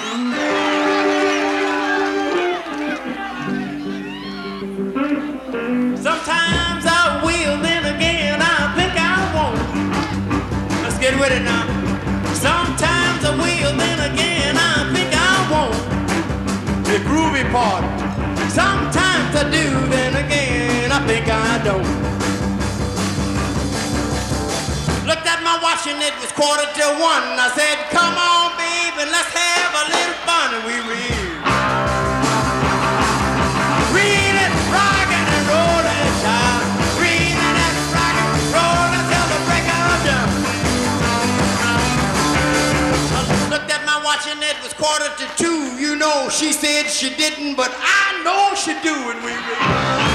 Sometimes I will, then again I think I won't. Let's get with it now. Sometimes I will, then again I think I won't. The groovy part. Sometimes I do, then again I think I don't. Looked at my watch and it was 1:45. I said, come on, baby, let's have a little fun. And we reelin', rockin' and rollin', child. Reelin' and rockin', rollin' till the break of dawn. I looked at my watch and it was 1:45. You know, she said she didn't, but I know she do. And we